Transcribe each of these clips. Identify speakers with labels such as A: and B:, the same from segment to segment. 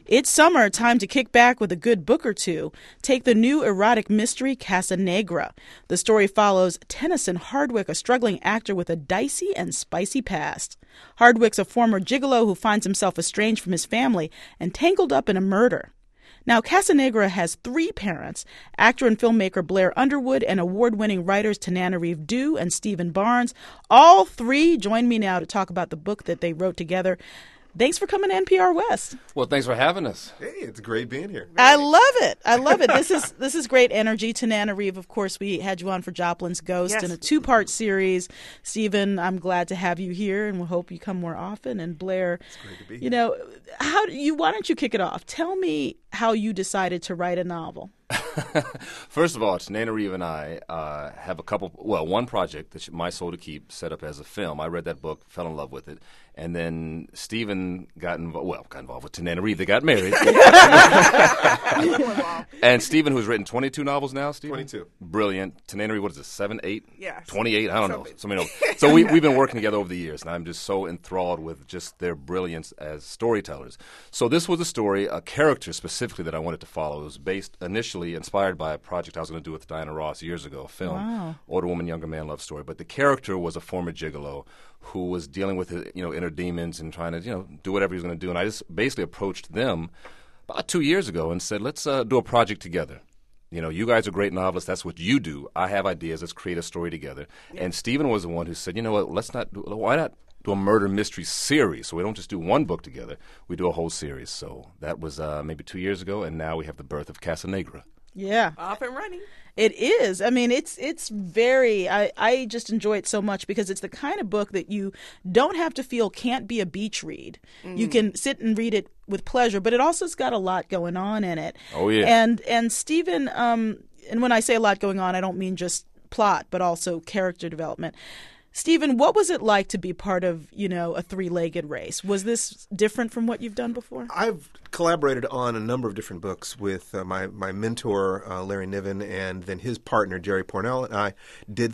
A: It's summer, time to kick back with a good book or two. Take the new erotic mystery Casa Negra. The story follows Tennyson Hardwick, a struggling actor with a dicey and spicy past. Hardwick's a former gigolo who finds himself estranged from his family and tangled up in a murder. Now, Casa Negra has three parents, actor and filmmaker Blair Underwood and award-winning writers Tananarive Due and Stephen Barnes. All three join me now to talk about the book that they wrote together. Thanks for coming to NPR West.
B: Well, thanks for having us.
C: Hey, it's great being here.
A: I love it. I love it. This is great energy. Tananarive, of course, we had you on for Joplin's Ghost in a two-part series. Stephen, I'm glad to have you here, and we hope you come more often. And Blair,
C: it's great to be here.
A: You know, why don't you kick it off? Tell me how you decided to write a novel.
B: First of all, Tananarive and I have one project that My Soul to Keep set up as a film. I read that book, fell in love with it, and then Stephen got involved with Tananarive. They got married. And Stephen, who's written 22 novels now, Stephen?
C: 22.
B: Brilliant. Tananarive, what is it, 7, 8?
D: Yeah.
B: 28? I don't know. So we've been working together over the years, and I'm just so enthralled with just their brilliance as storytellers. So this was a story, a character specifically that I wanted to follow. It was based initially, inspired by a project I was going to do with Diana Ross years ago, a film, Older Woman, Younger Man love story. But the character was a former gigolo who was dealing with inner demons and trying to do whatever he was going to do. And I just basically approached them about 2 years ago and said, let's do a project together. You guys are great novelists. That's what you do. I have ideas. Let's create a story together. Yeah. And Stephen was the one who said, you know what, why not do a murder mystery series? So we don't just do one book together. We do a whole series. So that was maybe 2 years ago, and now we have the birth of Casa Negra.
A: Yeah.
D: Off and running.
A: It is. I mean, it's very, I just enjoy it so much because it's the kind of book that you don't have to feel can't be a beach read. Mm. You can sit and read it with pleasure, but it also has got a lot going on in it.
B: Oh, yeah.
A: And Stephen, and when I say a lot going on, I don't mean just plot, but also character development. Stephen, what was it like to be part of, a three-legged race? Was this different from what you've done before?
C: I've collaborated on a number of different books with my mentor, Larry Niven, and then his partner, Jerry Pornell, and I did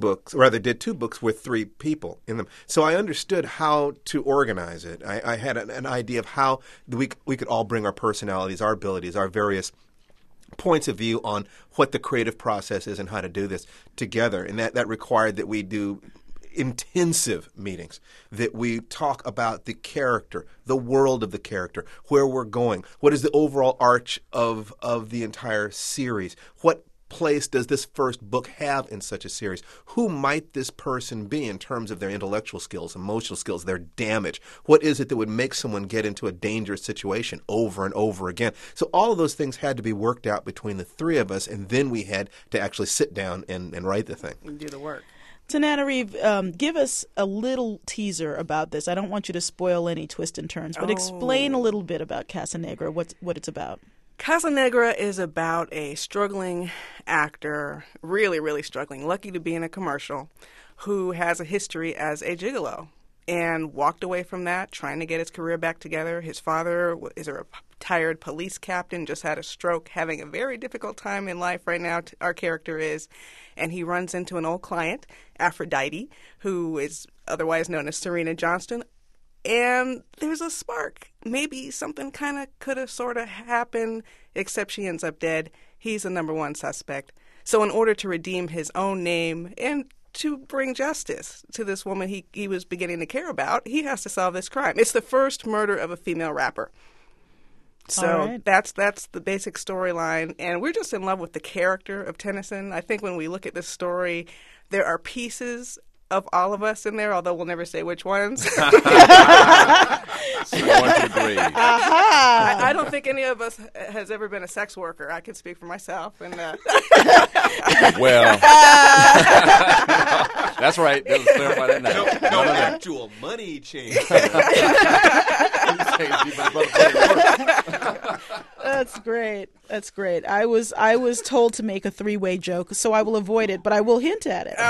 C: two books with three people in them. So I understood how to organize it. I had an idea of how we could all bring our personalities, our abilities, our various points of view on what the creative process is and how to do this together. And that required that we do intensive meetings, that we talk about the character, the world of the character, where we're going, what is the overall arch of the entire series, what place does this first book have in such a series, who might this person be in terms of their intellectual skills, emotional skills, their damage, what is it that would make someone get into a dangerous situation over and over again. So all of those things had to be worked out between the three of us, and then we had to actually sit down and write the thing.
D: And do the work.
A: Tananarive, give us a little teaser about this. I don't want you to spoil any twists and turns, but explain a little bit about Casa Negra, what it's about.
D: Casa Negra is about a struggling actor, really, really struggling, lucky to be in a commercial, who has a history as a gigolo and walked away from that, trying to get his career back together. His father is a retired police captain, just had a stroke, having a very difficult time in life right now, our character is. And he runs into an old client, Aphrodite, who is otherwise known as Serena Johnston. And there's a spark. Maybe something kind of could have sort of happened, except she ends up dead. He's the number one suspect. So in order to redeem his own name and to bring justice to this woman he was beginning to care about, he has to solve this crime. It's the first murder of a female rapper. So that's the basic storyline, and we're just in love with the character of Tennyson. I think when we look at this story, there are pieces of all of us in there, although we'll never say which ones.
B: So one to agree.
D: I don't think any of us has ever been a sex worker. I can speak for myself. And
B: well, that's right. Let's clarify that now.
C: No actual money change.
A: That's great. That's great. I was told to make a three-way joke, so I will avoid it, but I will hint at it.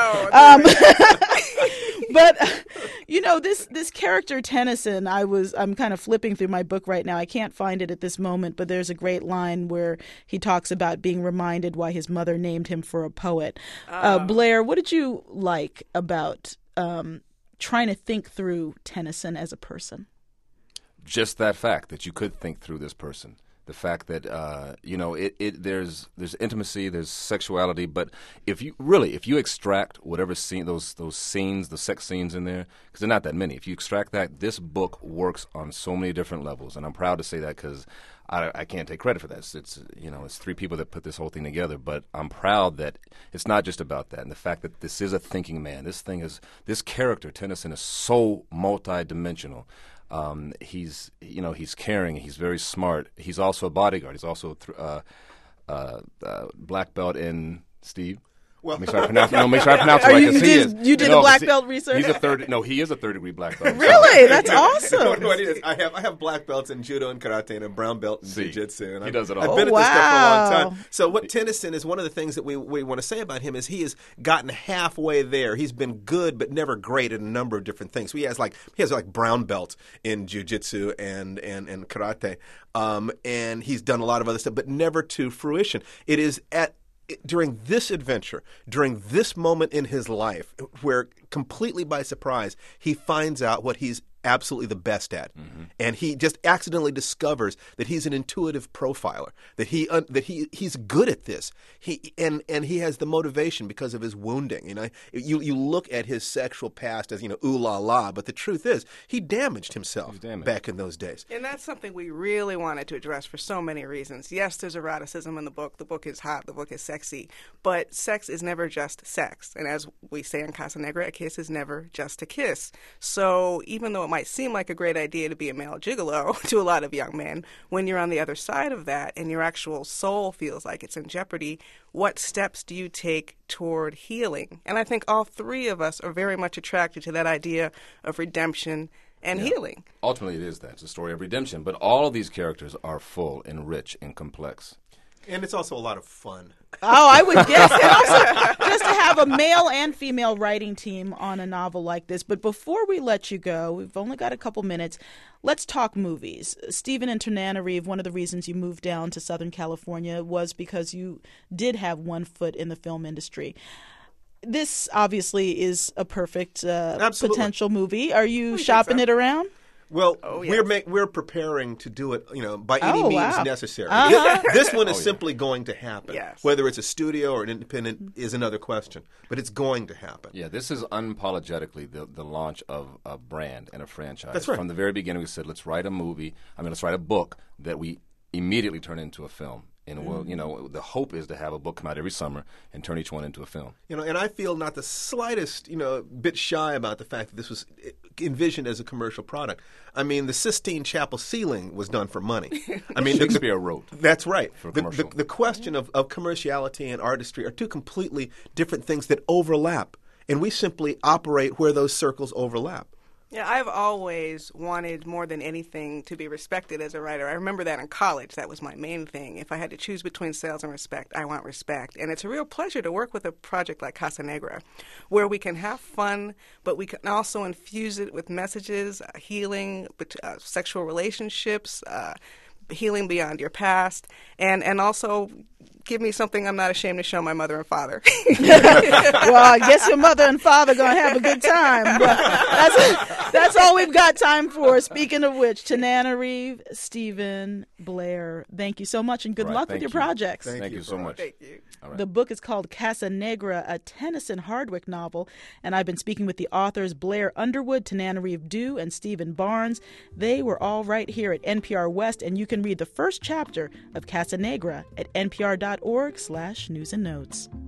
A: But this character Tennyson, I'm kind of flipping through my book right now. I can't find it at this moment, but there's a great line where he talks about being reminded why his mother named him for a poet. Blair, what did you like about trying to think through Tennyson as a person?
B: just that fact that you could think through this person. The fact that there's intimacy, there's sexuality, but if you extract whatever scene, those scenes, the sex scenes in there, because they're not that many. If you extract that, this book works on so many different levels, and I'm proud to say that because I can't take credit for that. It's three people that put this whole thing together, but I'm proud that it's not just about that, and the fact that this is a thinking man. This character Tennyson is so multidimensional. He's caring. He's very smart. He's also a bodyguard. He's also black belt in Steve.
C: Well,
B: make sure I pronounce it right.
A: You did the black belt research?
B: He is a third-degree black belt.
A: Really? That's awesome.
C: No, it is. I have black belts in judo and karate and a brown belt in jiu-jitsu.
B: He does it all.
C: I've been at this stuff for a long time. So what Tennyson is, one of the things that we want to say about him is he has gotten halfway there. He's been good but never great at a number of different things. So he has brown belts in jiu-jitsu and karate, and he's done a lot of other stuff, but never to fruition. It is during this adventure, during this moment in his life, where completely by surprise, he finds out what he's absolutely the best at. Mm-hmm. And he just accidentally discovers that he's an intuitive profiler, that he's good at this. He has the motivation because of his wounding. You look at his sexual past as, ooh la la, but the truth is he damaged himself back in those days.
D: And that's something we really wanted to address for so many reasons. Yes, there's eroticism in the book. The book is hot. The book is sexy. But sex is never just sex. And as we say in Casa Negra, a kiss is never just a kiss. So even though it might seem like a great idea to be a male gigolo to a lot of young men, when you're on the other side of that and your actual soul feels like it's in jeopardy, what steps do you take toward healing? And I think all three of us are very much attracted to that idea of redemption and healing.
B: Ultimately, it is that. It's a story of redemption. But all of these characters are full and rich and complex.
C: And it's also a lot of fun.
A: Oh, I would guess. And also, just to have a male and female writing team on a novel like this. But before we let you go, we've only got a couple minutes. Let's talk movies. Stephen and Tananarive, one of the reasons you moved down to Southern California was because you did have one foot in the film industry. This obviously is a perfect potential movie. Are you shopping it around?
C: Well, we're preparing to do it, by any means necessary. This one is simply going to happen.
D: Yes.
C: Whether it's a studio or an independent is another question, but it's going to happen.
B: Yeah, this is unapologetically the launch of a brand and a franchise.
C: That's right.
B: From the very beginning, we said, let's write a book that we immediately turn into a film. And the hope is to have a book come out every summer and turn each one into a film.
C: And I feel not the slightest, bit shy about the fact that this was envisioned as a commercial product. I mean, the Sistine Chapel ceiling was done for money. I mean,
B: Shakespeare wrote.
C: That's right.
B: For commercial.
C: The question of commerciality and artistry are two completely different things that overlap, and we simply operate where those circles overlap.
D: Yeah, I've always wanted more than anything to be respected as a writer. I remember that in college. That was my main thing. If I had to choose between sales and respect, I want respect. And it's a real pleasure to work with a project like Casa Negra, where we can have fun, but we can also infuse it with messages, healing, sexual relationships, healing beyond your past, and also give me something I'm not ashamed to show my mother and father.
A: Well, I guess your mother and father are going to have a good time. But that's all we've got time for. Speaking of which, Tananarive, Stephen, Blair, thank you so much, and good luck with your projects.
B: Thank you so much.
D: Thank you.
B: Right.
A: The book is called Casa Negra, a Tennyson Hardwicke novel, and I've been speaking with the authors Blair Underwood, Tananarive Due, and Stephen Barnes. They were all right here at NPR West, and you can read the first chapter of Casa Negra at npr.org/news and notes.